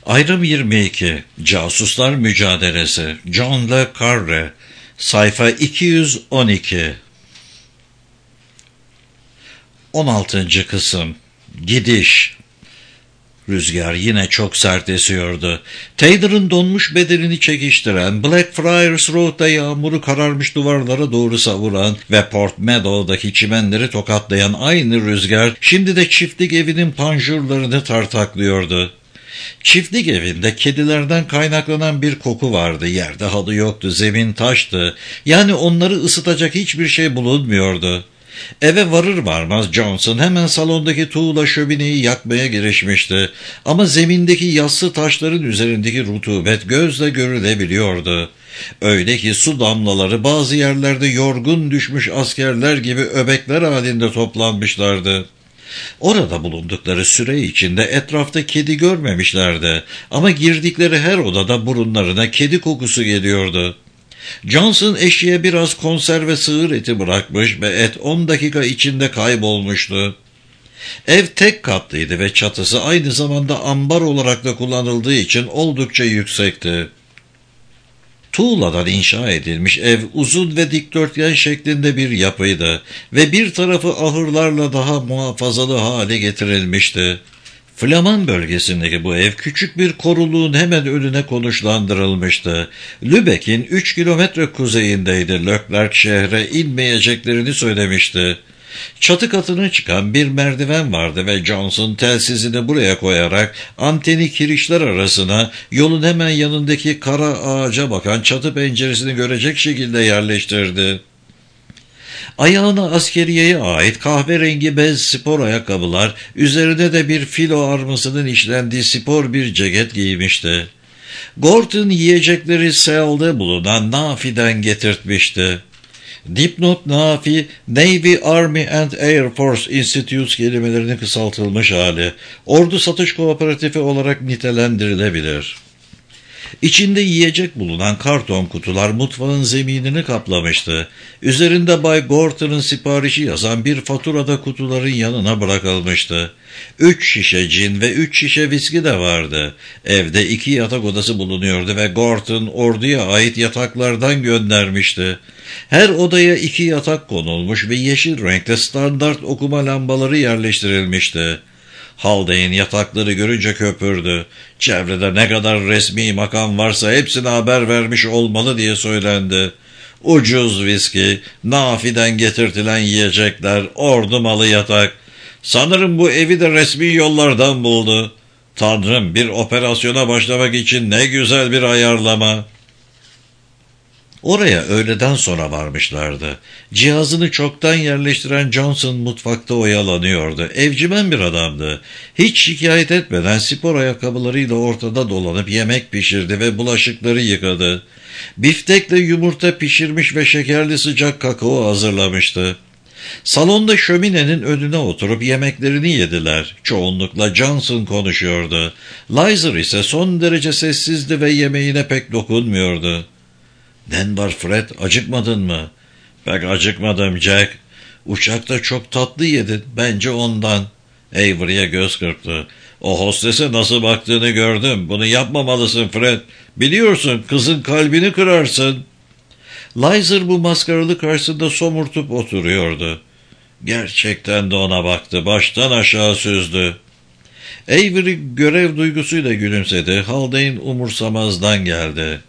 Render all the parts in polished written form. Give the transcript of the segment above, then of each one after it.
Ayrım 22. Casuslar Mücadelesi. John le Carre. Sayfa 212. 16. Kısım. Gidiş. Rüzgar yine çok sert esiyordu. Taylor'ın donmuş bedenini çekiştiren, Blackfriars Road'da yağmuru kararmış duvarlara doğru savuran ve Port Meadow'daki çimenleri tokatlayan aynı rüzgar şimdi de çiftlik evinin panjurlarını tartaklıyordu. Çiftlik evinde kedilerden kaynaklanan bir koku vardı. Yerde halı yoktu, zemin taştı. Yani onları ısıtacak hiçbir şey bulunmuyordu. Eve varır varmaz Johnson hemen salondaki tuğla şömineyi yakmaya girişmişti. Ama zemindeki yassı taşların üzerindeki rutubet gözle görülebiliyordu. Öyle ki su damlaları bazı yerlerde yorgun düşmüş askerler gibi öbekler halinde toplanmışlardı. Orada bulundukları süre içinde etrafta kedi görmemişlerdi ama girdikleri her odada burunlarına kedi kokusu geliyordu. Johnson eşeğe biraz konserve sığır eti bırakmış ve et 10 dakika içinde kaybolmuştu. Ev tek katlıydı ve çatısı aynı zamanda ambar olarak da kullanıldığı için oldukça yüksekti. Tuğladan inşa edilmiş ev uzun ve dikdörtgen şeklinde bir yapıydı ve bir tarafı ahırlarla daha muhafazalı hale getirilmişti. Flaman bölgesindeki bu ev küçük bir koruluğun hemen önüne konuşlandırılmıştı. Lübeck'in 3 kilometre kuzeyindeydi. Leclerc şehre inmeyeceklerini söylemişti. Çatı katına çıkan bir merdiven vardı ve Johnson telsizini buraya koyarak anteni kirişler arasına yolun hemen yanındaki kara ağaca bakan çatı penceresini görecek şekilde yerleştirdi. Ayağına askeriyeye ait kahverengi bez spor ayakkabılar, üzerine de bir filo armasının işlendiği spor bir ceket giymişti. Gorton yiyecekleri Seal'de bulunan Nafi'den getirtmişti. Dipnot Nafi, Navy, Army and Air Force Institutes kelimelerinin kısaltılmış hali, ordu satış kooperatifi olarak nitelendirilebilir. İçinde yiyecek bulunan karton kutular mutfağın zeminini kaplamıştı. Üzerinde Bay Gorton'un siparişi yazan bir faturada kutuların yanına bırakılmıştı. 3 şişe cin ve 3 şişe viski de vardı. Evde 2 yatak odası bulunuyordu ve Gorton orduya ait yataklardan göndermişti. Her odaya 2 yatak konulmuş ve yeşil renkte standart okuma lambaları yerleştirilmişti. Haldane yatakları görünce köpürdü. Çevrede ne kadar resmi makam varsa hepsine haber vermiş olmalı diye söylendi. Ucuz viski, Nafi'den getirtilen yiyecekler, ordu malı yatak. Sanırım bu evi de resmi yollardan buldu. Tanrım, bir operasyona başlamak için ne güzel bir ayarlama. Oraya öğleden sonra varmışlardı. Cihazını çoktan yerleştiren Johnson mutfakta oyalanıyordu. Evcimen bir adamdı. Hiç şikayet etmeden spor ayakkabılarıyla ortada dolanıp yemek pişirdi ve bulaşıkları yıkadı. Biftekle yumurta pişirmiş ve şekerli sıcak kakao hazırlamıştı. Salonda şöminenin önüne oturup yemeklerini yediler. Çoğunlukla Johnson konuşuyordu. Lizer ise son derece sessizdi ve yemeğine pek dokunmuyordu. "Den var Fred, acıkmadın mı?" "Pek acıkmadım Jack. Uçakta çok tatlı yedin, bence ondan." Avery'e göz kırptı. "O hostese nasıl baktığını gördüm. Bunu yapmamalısın Fred. Biliyorsun, kızın kalbini kırarsın." Lizer bu maskaralı karşısında somurtup oturuyordu. Gerçekten de ona baktı. Baştan aşağı süzdü. Avery görev duygusuyla gülümsedi. Haldane umursamazdan geldi.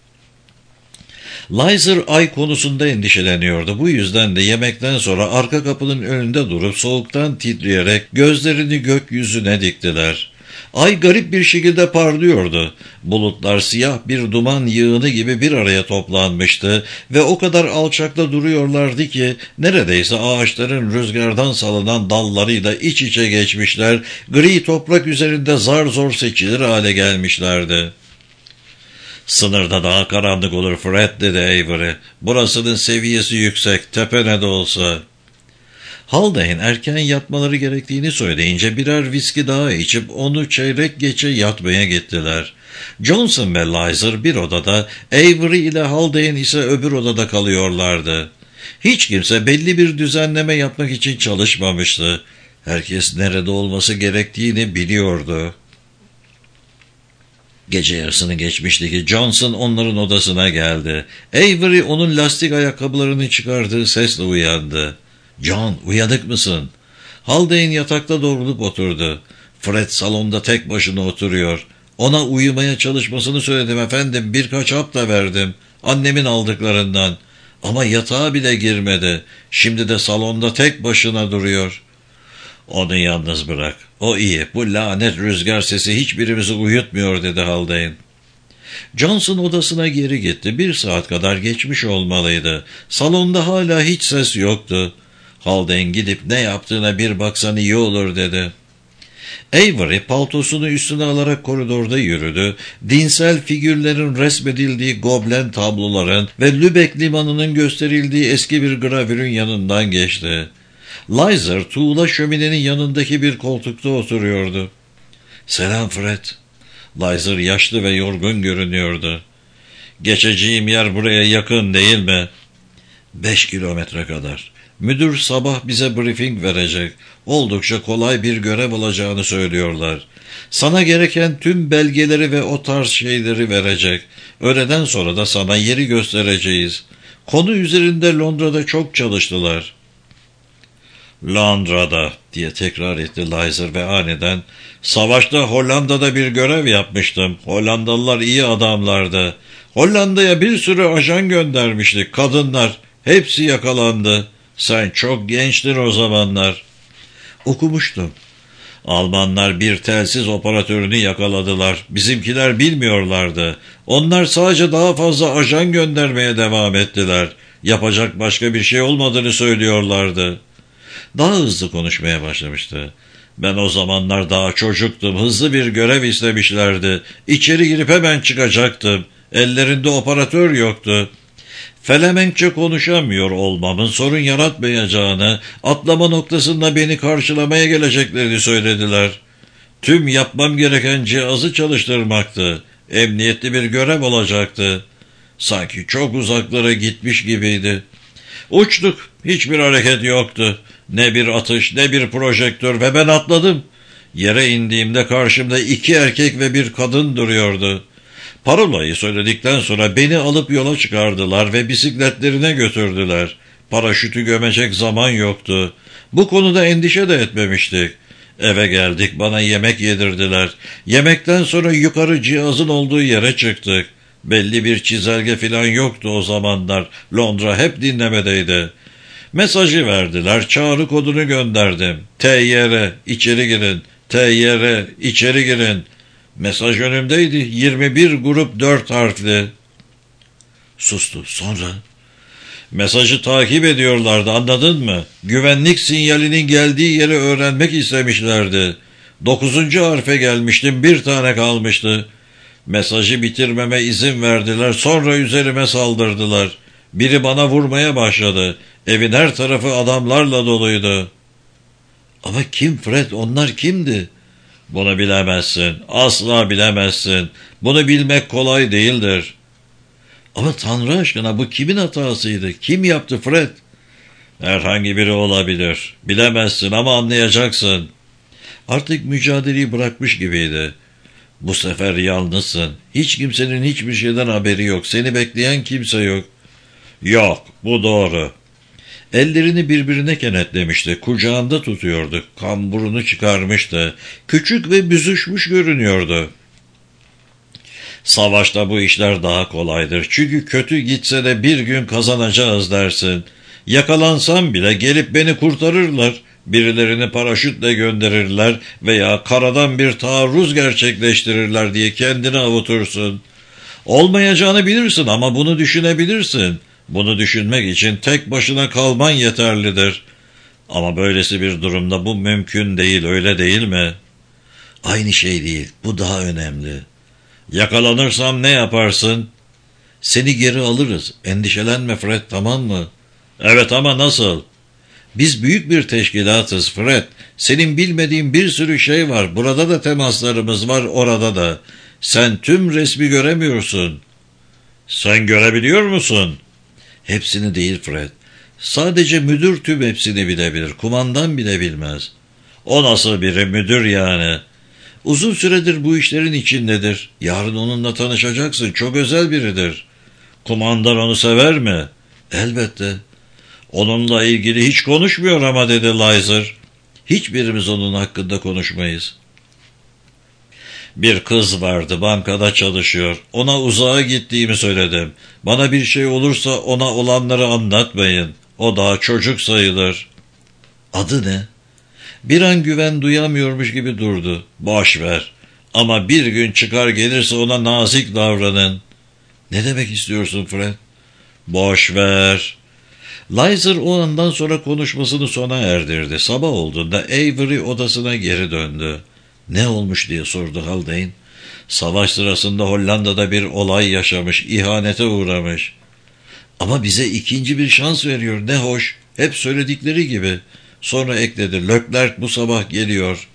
Lizer ay konusunda endişeleniyordu. Bu yüzden de yemekten sonra arka kapının önünde durup soğuktan titreyerek gözlerini gökyüzüne diktiler. Ay garip bir şekilde parlıyordu. Bulutlar siyah bir duman yığını gibi bir araya toplanmıştı ve o kadar alçakta duruyorlardı ki neredeyse ağaçların rüzgardan salınan dallarıyla iç içe geçmişler, gri toprak üzerinde zar zor seçilir hale gelmişlerdi. "Sınırda daha karanlık olur Fred," dedi Avery. "Burasının seviyesi yüksek, tepe ne de olsa." Haldane erken yatmaları gerektiğini söyleyince birer viski daha içip onu çeyrek geçe yatmaya gittiler. Johnson ve Lizer bir odada, Avery ile Haldane ise öbür odada kalıyorlardı. Hiç kimse belli bir düzenleme yapmak için çalışmamıştı. Herkes nerede olması gerektiğini biliyordu. Gece yarısını geçmişti ki Johnson onların odasına geldi. Avery onun lastik ayakkabılarını çıkardığı sesle uyandı. ''John, uyanık mısın?'' Haldane yatakta doğrulup oturdu. Fred salonda tek başına oturuyor. ''Ona uyumaya çalışmasını söyledim efendim. Birkaç hap da verdim. Annemin aldıklarından. Ama yatağa bile girmedi. Şimdi de salonda tek başına duruyor.'' ''Onu yalnız bırak. O iyi. Bu lanet rüzgar sesi hiçbirimizi uyutmuyor.'' dedi Haldane. Johnson odasına geri gitti. 1 saat kadar geçmiş olmalıydı. Salonda hala hiç ses yoktu. Haldane gidip ne yaptığına bir baksan iyi olur dedi. Avery paltosunu üstüne alarak koridorda yürüdü. Dinsel figürlerin resmedildiği goblen tabloların ve Lübeck limanının gösterildiği eski bir gravürün yanından geçti. Lizer tuğla şöminenin yanındaki bir koltukta oturuyordu. ''Selam Fred.'' Lizer yaşlı ve yorgun görünüyordu. ''Geçeceğim yer buraya yakın değil mi?'' 5 kilometre kadar. Müdür sabah bize briefing verecek. Oldukça kolay bir görev olacağını söylüyorlar. Sana gereken tüm belgeleri ve o tarz şeyleri verecek. Öğleden sonra da sana yeri göstereceğiz. Konu üzerinde Londra'da çok çalıştılar. ''Londra'da'' diye tekrar etti Lizer ve aniden ''Savaşta Hollanda'da bir görev yapmıştım. Hollandalılar iyi adamlardı. Hollanda'ya bir sürü ajan göndermiştik. Kadınlar. Hepsi yakalandı. Sen çok gençtin o zamanlar.'' ''Okumuştum. Almanlar bir telsiz operatörünü yakaladılar. Bizimkiler bilmiyorlardı. Onlar sadece daha fazla ajan göndermeye devam ettiler. Yapacak başka bir şey olmadığını söylüyorlardı.'' Daha hızlı konuşmaya başlamıştı. ''Ben o zamanlar daha çocuktum. Hızlı bir görev istemişlerdi. İçeri girip hemen çıkacaktım. Ellerinde operatör yoktu. Felemenkçe konuşamıyor olmamın sorun yaratmayacağını, atlama noktasında beni karşılamaya geleceklerini söylediler. Tüm yapmam gereken cihazı çalıştırmaktı. Emniyetli bir görev olacaktı. Sanki çok uzaklara gitmiş gibiydi. Uçtuk. Hiçbir hareket yoktu. Ne bir atış, ne bir projektör ve ben atladım. Yere indiğimde karşımda 2 erkek ve bir kadın duruyordu. Parolayı söyledikten sonra beni alıp yola çıkardılar ve bisikletlerine götürdüler. Paraşütü gömecek zaman yoktu. Bu konuda endişe de etmemiştik. Eve geldik, bana yemek yedirdiler. Yemekten sonra yukarı cihazın olduğu yere çıktık. Belli bir çizelge filan yoktu o zamanlar. Londra hep dinlemedeydi. Mesajı verdiler, çağrı kodunu gönderdim. TYR, içeri girin. TYR, içeri girin. Mesaj önümdeydi. 21 grup 4 harfli. Sustu. Sonra? Mesajı takip ediyorlardı, anladın mı? Güvenlik sinyalinin geldiği yeri öğrenmek istemişlerdi. 9. harfe gelmiştim, 1 tane kalmıştı. Mesajı bitirmeme izin verdiler, sonra üzerime saldırdılar. Biri bana vurmaya başladı. Evin her tarafı adamlarla doluydu. Ama kim Fred, onlar kimdi? Bunu bilemezsin, asla bilemezsin. Bunu bilmek kolay değildir. Ama Tanrı aşkına bu kimin hatasıydı? Kim yaptı Fred? Herhangi biri olabilir. Bilemezsin ama anlayacaksın. Artık mücadeleyi bırakmış gibiydi. Bu sefer yalnızsın. Hiç kimsenin hiçbir şeyden haberi yok. Seni bekleyen kimse yok. Yok, bu doğru. Ellerini birbirine kenetlemişti. Kucağında tutuyordu. Kamburunu çıkarmıştı. Küçük ve büzüşmüş görünüyordu. Savaşta bu işler daha kolaydır. Çünkü kötü gitse de bir gün kazanacağız dersin. Yakalansam bile gelip beni kurtarırlar. Birilerini paraşütle gönderirler veya karadan bir taarruz gerçekleştirirler diye kendini avutursun. Olmayacağını bilirsin ama bunu düşünebilirsin. Bunu düşünmek için tek başına kalman yeterlidir. Ama böylesi bir durumda bu mümkün değil, öyle değil mi? Aynı şey değil, bu daha önemli. Yakalanırsam ne yaparsın? Seni geri alırız, endişelenme Fred, tamam mı? Evet ama nasıl? Biz büyük bir teşkilatız Fred. Senin bilmediğin bir sürü şey var. Burada da temaslarımız var, orada da. Sen tüm resmi göremiyorsun. Sen görebiliyor musun? Hepsini değil Fred. Sadece müdür tüm hepsini bilebilir. Kumandan bile bilmez. O nasıl biri, müdür yani? Uzun süredir bu işlerin içindedir. Yarın onunla tanışacaksın. Çok özel biridir. Kumandan onu sever mi? Elbette. Onunla ilgili hiç konuşmuyor ama dedi Lizer. Hiçbirimiz onun hakkında konuşmayız. Bir kız vardı, bankada çalışıyor. Ona uzağa gittiğimi söyledim. Bana bir şey olursa ona olanları anlatmayın. O daha çocuk sayılır. Adı ne? Bir an güven duyamıyormuş gibi durdu. Boş ver. Ama bir gün çıkar gelirse ona nazik davranın. Ne demek istiyorsun Fred? Boş ver. Lizer o andan sonra konuşmasını sona erdirdi. Sabah olduğunda Avery odasına geri döndü. Ne olmuş diye sordu Haldane. Savaş sırasında Hollanda'da bir olay yaşamış, ihanete uğramış. Ama bize ikinci bir şans veriyor, ne hoş. Hep söyledikleri gibi. Sonra ekledi, Leclerc bu sabah geliyor.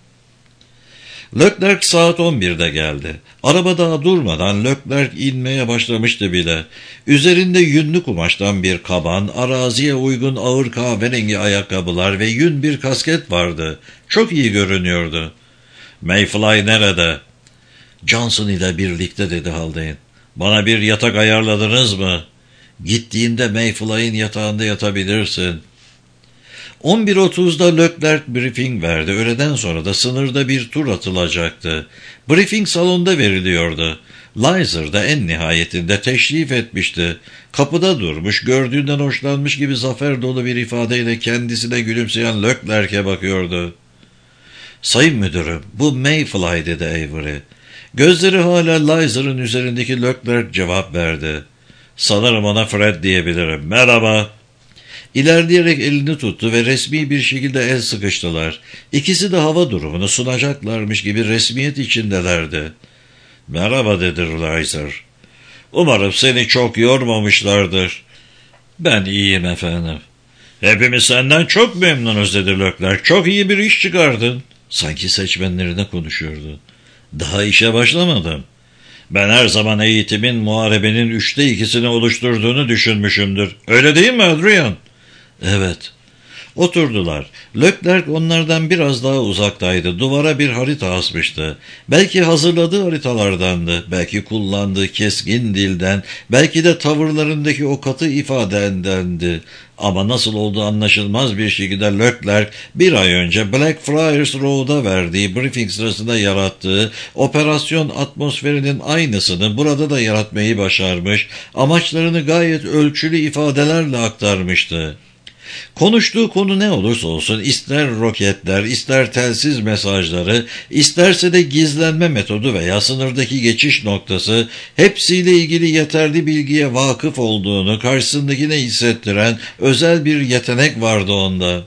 Leclerc saat 11'de geldi. Araba daha durmadan Leclerc inmeye başlamıştı bile. Üzerinde yünlü kumaştan bir kaban, araziye uygun ağır kahverengi ayakkabılar ve yün bir kasket vardı. Çok iyi görünüyordu. Mayfly nerede? Johnson ile birlikte dedi Haldane. Bana bir yatak ayarladınız mı? Gittiğinde Mayfly'in yatağında yatabilirsin. 11.30'da Leclerc briefing verdi. Öğleden sonra da sınırda bir tur atılacaktı. Briefing salonda veriliyordu. Lizer da en nihayetinde teşrif etmişti. Kapıda durmuş, gördüğünden hoşlanmış gibi zafer dolu bir ifadeyle kendisine gülümseyen Leclerc'e bakıyordu. Sayın müdürüm, bu Mayfly dedi Avery. Gözleri hala Lizer'ın üzerindeki Leclerc cevap verdi. Sanırım ona Fred diyebilirim. Merhaba. İlerleyerek elini tuttu ve resmi bir şekilde el sıkıştılar. İkisi de hava durumunu sunacaklarmış gibi resmiyet içindelerdi. Merhaba dedi Lizer. Umarım seni çok yormamışlardır. Ben iyiyim efendim. Hepimiz senden çok memnunuz dedi Leclerc. Çok iyi bir iş çıkardın. Sanki seçmenlerine konuşuyordu. Daha işe başlamadım. Ben her zaman eğitimin muharebenin 2/3'ünü oluşturduğunu düşünmüşümdür. Öyle değil mi Adrian? Evet. Oturdular. Leclerc onlardan biraz daha uzaktaydı. Duvara bir harita asmıştı. Belki hazırladığı haritalardandı. Belki kullandığı keskin dilden. Belki de tavırlarındaki o katı ifadendendi. Ama nasıl olduğu anlaşılmaz bir şekilde Leclerc bir ay önce Blackfriars Road'a verdiği briefing sırasında yarattığı operasyon atmosferinin aynısını burada da yaratmayı başarmış, amaçlarını gayet ölçülü ifadelerle aktarmıştı. Konuştuğu konu ne olursa olsun, ister roketler, ister telsiz mesajları, isterse de gizlenme metodu veya sınırdaki geçiş noktası, hepsiyle ilgili yeterli bilgiye vakıf olduğunu karşısındakine hissettiren özel bir yetenek vardı onda.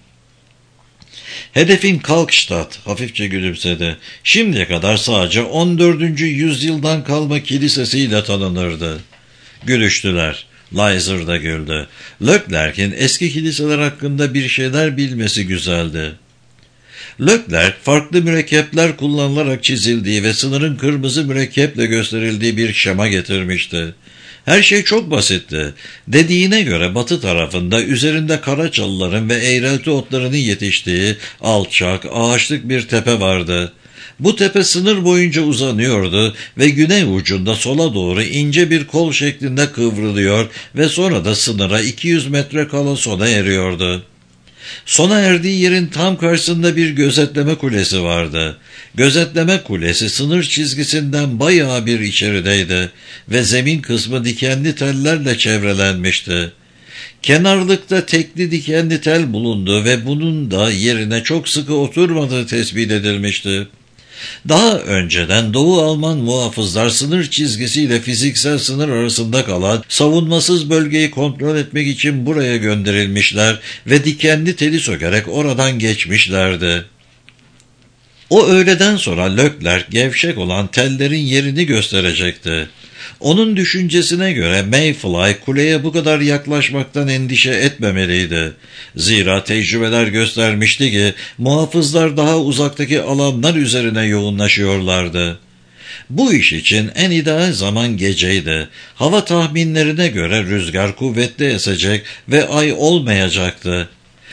Hedefin Kalkstadt, hafifçe gülümsedi. Şimdiye kadar sadece 14. yüzyıldan kalma kilisesiyle tanınırdı. Gülüştüler. Lizer da güldü. Leclerc'in eski kiliseler hakkında bir şeyler bilmesi güzeldi. Leclerc, farklı mürekkepler kullanılarak çizildiği ve sınırın kırmızı mürekkeple gösterildiği bir şema getirmişti. Her şey çok basitti. Dediğine göre batı tarafında üzerinde Karaçalıların ve eğrelti otlarının yetiştiği alçak, ağaçlık bir tepe vardı. Bu tepe sınır boyunca uzanıyordu ve güney ucunda sola doğru ince bir kol şeklinde kıvrılıyor ve sonra da sınıra 200 metre kala sona eriyordu. Sona erdiği yerin tam karşısında bir gözetleme kulesi vardı. Gözetleme kulesi sınır çizgisinden bayağı bir içerideydi ve zemin kısmı dikenli tellerle çevrelenmişti. Kenarlıkta tekli dikenli tel bulundu ve bunun da yerine çok sıkı oturmadığı tespit edilmişti. Daha önceden Doğu Alman muhafızlar sınır çizgisiyle fiziksel sınır arasında kalan savunmasız bölgeyi kontrol etmek için buraya gönderilmişler ve dikenli teli sökerek oradan geçmişlerdi. O öğleden sonra Leclerc gevşek olan tellerin yerini gösterecekti. Onun düşüncesine göre Mayfly kuleye bu kadar yaklaşmaktan endişe etmemeliydi. Zira tecrübeler göstermişti ki muhafızlar daha uzaktaki alanlar üzerine yoğunlaşıyorlardı. Bu iş için en ideal zaman geceydi. Hava tahminlerine göre rüzgar kuvvetli esecek ve ay olmayacaktı.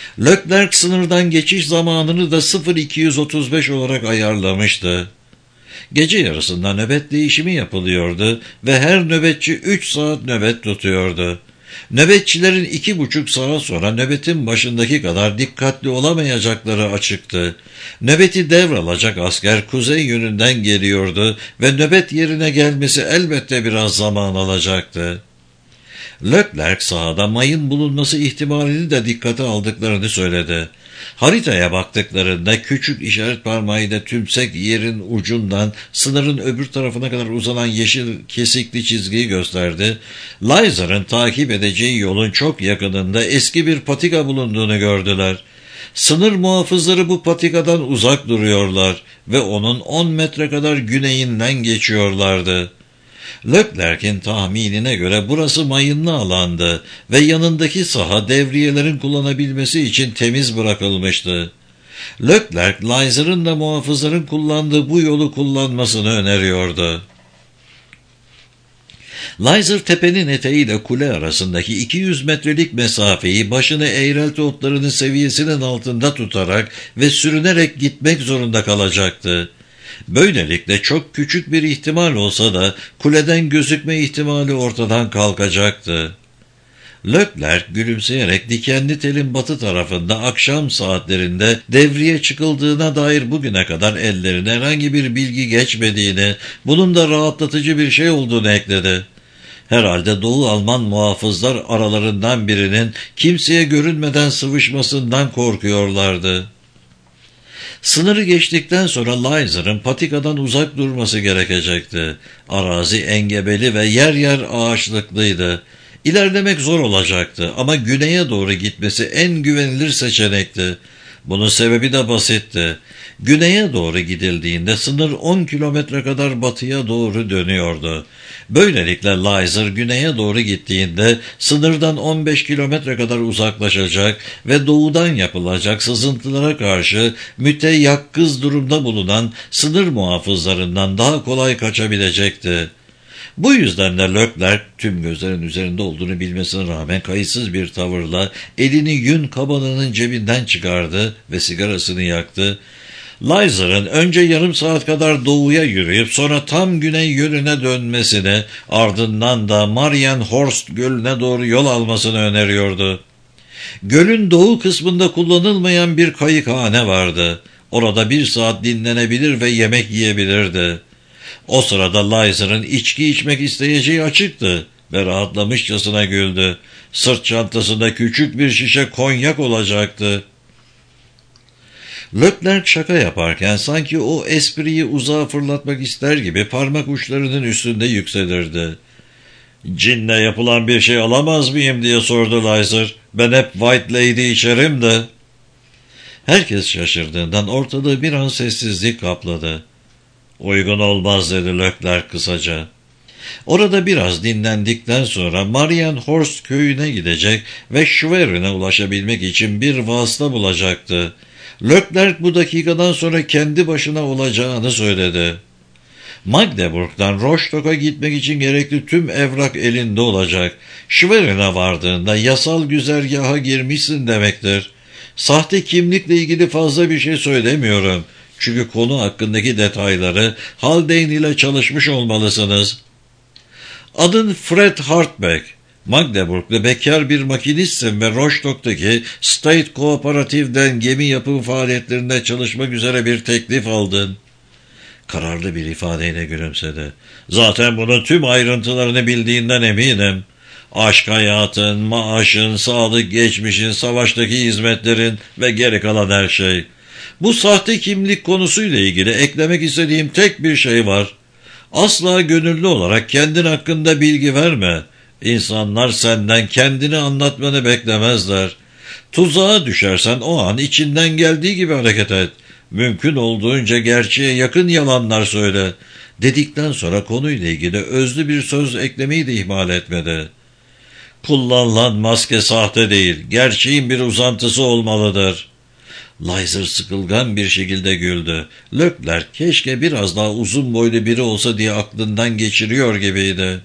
Leclerc sınırdan geçiş zamanını da 0235 olarak ayarlamıştı. Gece yarısında nöbet değişimi yapılıyordu ve her nöbetçi 3 saat nöbet tutuyordu. Nöbetçilerin 2,5 saat sonra nöbetin başındaki kadar dikkatli olamayacakları açıktı. Nöbeti devralacak asker kuzey yönünden geliyordu ve nöbet yerine gelmesi elbette biraz zaman alacaktı. Leclerc sahada mayın bulunması ihtimalini de dikkate aldıklarını söyledi. Haritaya baktıklarında küçük işaret parmağıyla tümsek yerin ucundan sınırın öbür tarafına kadar uzanan yeşil kesikli çizgiyi gösterdi. Liza'nın takip edeceği yolun çok yakınında eski bir patika bulunduğunu gördüler. Sınır muhafızları bu patikadan uzak duruyorlar ve onun 10 metre kadar güneyinden geçiyorlardı. Leclerc'in tahminine göre burası mayınlı alandı ve yanındaki saha devriyelerin kullanabilmesi için temiz bırakılmıştı. Leclerc, Lizer'ın da muhafızların kullandığı bu yolu kullanmasını öneriyordu. Lizer tepenin eteğiyle kule arasındaki 200 metrelik mesafeyi başını eğrelti otlarının seviyesinin altında tutarak ve sürünerek gitmek zorunda kalacaktı. Böylelikle çok küçük bir ihtimal olsa da kuleden gözükme ihtimali ortadan kalkacaktı. Leclerc gülümseyerek dikenli telin batı tarafında akşam saatlerinde devriye çıkıldığına dair bugüne kadar ellerine herhangi bir bilgi geçmediğini, bunun da rahatlatıcı bir şey olduğunu ekledi. Herhalde Doğu Alman muhafızlar aralarından birinin kimseye görünmeden sıvışmasından korkuyorlardı. Sınırı geçtikten sonra Lizer'ın patikadan uzak durması gerekecekti. Arazi engebeli ve yer yer ağaçlıklıydı. İlerlemek zor olacaktı ama güneye doğru gitmesi en güvenilir seçenekti. Bunun sebebi de basitti. Güneye doğru gidildiğinde sınır 10 kilometre kadar batıya doğru dönüyordu. Böylelikle Lizer güneye doğru gittiğinde sınırdan 15 kilometre kadar uzaklaşacak ve doğudan yapılacak sızıntılara karşı müteyakkız durumda bulunan sınır muhafızlarından daha kolay kaçabilecekti. Bu yüzden de Leclerc tüm gözlerin üzerinde olduğunu bilmesine rağmen kayıtsız bir tavırla elini yün kabanının cebinden çıkardı ve sigarasını yaktı. Lizer'ın önce yarım saat kadar doğuya yürüyüp sonra tam güney yönüne dönmesini, ardından da Marienhorst Gölü'ne doğru yol almasını öneriyordu. Gölün doğu kısmında kullanılmayan bir kayıkhane vardı. Orada 1 saat dinlenebilir ve yemek yiyebilirdi. O sırada Lizer'ın içki içmek isteyeceği açıktı ve rahatlamışçasına güldü. Sırt çantasında küçük bir şişe konyak olacaktı. Leclerc şaka yaparken sanki o espriyi uzağa fırlatmak ister gibi parmak uçlarının üstünde yükselirdi. "Cinle yapılan bir şey alamaz mıyım?" diye sordu Lizer. "Ben hep White Lady içerim de." Herkes şaşırdığından ortalığı bir an sessizlik kapladı. "Uygun olmaz," dedi Leclerc kısaca. Orada biraz dinlendikten sonra Marienhorst köyüne gidecek ve Schwerin'e ulaşabilmek için bir vasıta bulacaktı. Leclerc bu dakikadan sonra kendi başına olacağını söyledi. Magdeburg'dan Rostock'a gitmek için gerekli tüm evrak elinde olacak. Schwerin'e vardığında yasal güzergaha girmişsin demektir. Sahte kimlikle ilgili fazla bir şey söylemiyorum. Çünkü konu hakkındaki detayları Haldane ile çalışmış olmalısınız. Adın Fred Hartbeck. Magdeburg'da bekar bir makinistsin ve Rostock'taki State Cooperative'den gemi yapım faaliyetlerinde çalışmak üzere bir teklif aldın. Kararlı bir ifadeyle gülümsedi. "Zaten bunun tüm ayrıntılarını bildiğinden eminim. Aşk hayatın, maaşın, sağlık geçmişin, savaştaki hizmetlerin ve geri kalan her şey. Bu sahte kimlik konusuyla ilgili eklemek istediğim tek bir şey var. Asla gönüllü olarak kendin hakkında bilgi verme. İnsanlar senden kendini anlatmanı beklemezler. Tuzağa düşersen o an içinden geldiği gibi hareket et. Mümkün olduğunca gerçeğe yakın yalanlar söyle." Dedikten sonra konuyla ilgili özlü bir söz eklemeyi de ihmal etmedi. "Kullanılan maske sahte değil, gerçeğin bir uzantısı olmalıdır." Lizer sıkılgan bir şekilde güldü. Leclerc keşke biraz daha uzun boylu biri olsa diye aklından geçiriyor gibiydi.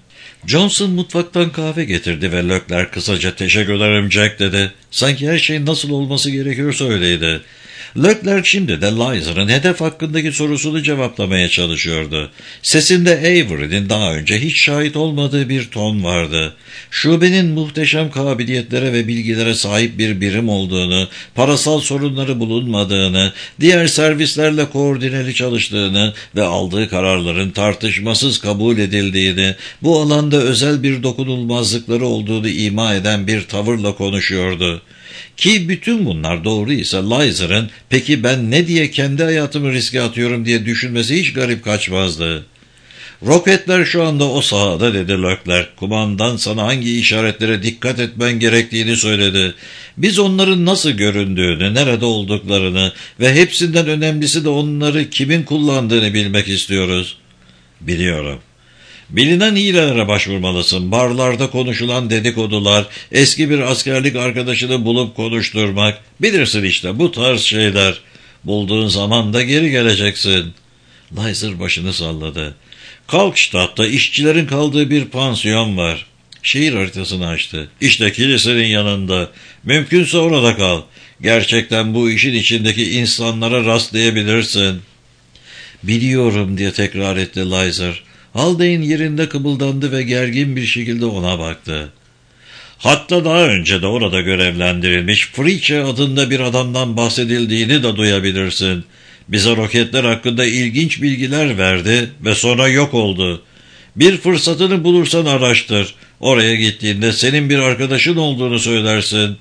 Johnson mutfaktan kahve getirdi ve Leclerc kısaca "Teşekkür ederim Jack" dedi. Sanki her şeyin nasıl olması gerekiyorsa öyleydi. Leclerc şimdi de Liza'nın hedef hakkındaki sorusunu cevaplamaya çalışıyordu. Sesinde Avery'nin daha önce hiç şahit olmadığı bir ton vardı. Şubenin muhteşem kabiliyetlere ve bilgilere sahip bir birim olduğunu, parasal sorunları bulunmadığını, diğer servislerle koordineli çalıştığını ve aldığı kararların tartışmasız kabul edildiğini, bu alanda özel bir dokunulmazlıkları olduğunu ima eden bir tavırla konuşuyordu. Ki bütün bunlar doğruysa Lizer'ın "Peki ben ne diye kendi hayatımı riske atıyorum" diye düşünmesi hiç garip kaçmazdı. "Roketler şu anda o sahada" dedi Leclerc. "Kumandan sana hangi işaretlere dikkat etmen gerektiğini söyledi. Biz onların nasıl göründüğünü, nerede olduklarını ve hepsinden önemlisi de onları kimin kullandığını bilmek istiyoruz." "Biliyorum. Bilinen hilelere başvurmalısın. Barlarda konuşulan dedikodular, eski bir askerlik arkadaşını bulup konuşturmak. Bilirsin işte bu tarz şeyler. Bulduğun zaman da geri geleceksin." Lizer başını salladı. "Kalkstadt'ta işçilerin kaldığı bir pansiyon var." Şehir haritasını açtı. "İşte kilisenin yanında. Mümkünse orada kal. Gerçekten bu işin içindeki insanlara rastlayabilirsin." "Biliyorum" diye tekrar etti Lizer. Haldane yerinde kıpıldandı ve gergin bir şekilde ona baktı. "Hatta daha önce de orada görevlendirilmiş Friche adında bir adamdan bahsedildiğini de duyabilirsin. Bize roketler hakkında ilginç bilgiler verdi ve sonra yok oldu. Bir fırsatını bulursan araştır. Oraya gittiğinde senin bir arkadaşın olduğunu söylersin."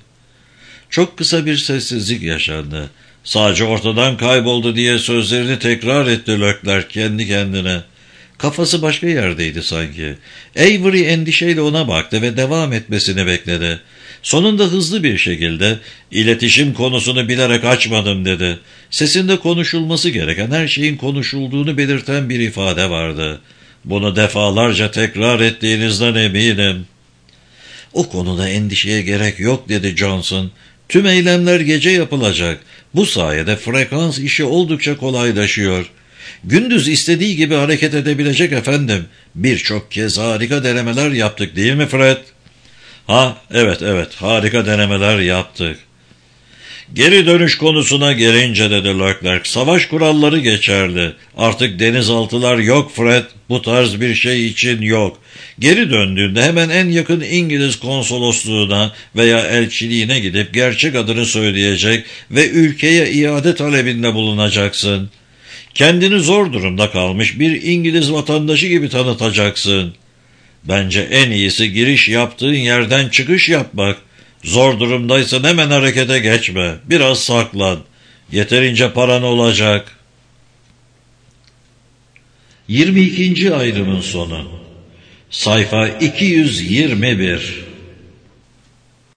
Çok kısa bir sessizlik yaşandı. "Sadece ortadan kayboldu" diye sözlerini tekrar etti Leclerc kendi kendine. Kafası başka yerdeydi sanki. Avery endişeyle ona baktı ve devam etmesini bekledi. Sonunda hızlı bir şekilde "İletişim konusunu bilerek açmadım" dedi. Sesinde konuşulması gereken her şeyin konuşulduğunu belirten bir ifade vardı. "Bunu defalarca tekrar ettiğinizden eminim." "O konuda endişeye gerek yok" dedi Johnson. "Tüm eylemler gece yapılacak. Bu sayede frekans işi oldukça kolaylaşıyor. Gündüz istediği gibi hareket edebilecek efendim. Birçok kez harika denemeler yaptık değil mi Fred?" Evet, harika denemeler yaptık." "Geri dönüş konusuna gelince" dedi Leclerc, "savaş kuralları geçerli. Artık denizaltılar yok Fred, bu tarz bir şey için yok. Geri döndüğünde hemen en yakın İngiliz konsolosluğuna veya elçiliğine gidip gerçek adını söyleyecek ve ülkeye iade talebinde bulunacaksın. Kendini zor durumda kalmış bir İngiliz vatandaşı gibi tanıtacaksın. Bence en iyisi giriş yaptığın yerden çıkış yapmak. Zor durumdaysan hemen harekete geçme. Biraz saklan. Yeterince paran olacak." 22. ayrımın sonu. Sayfa 221.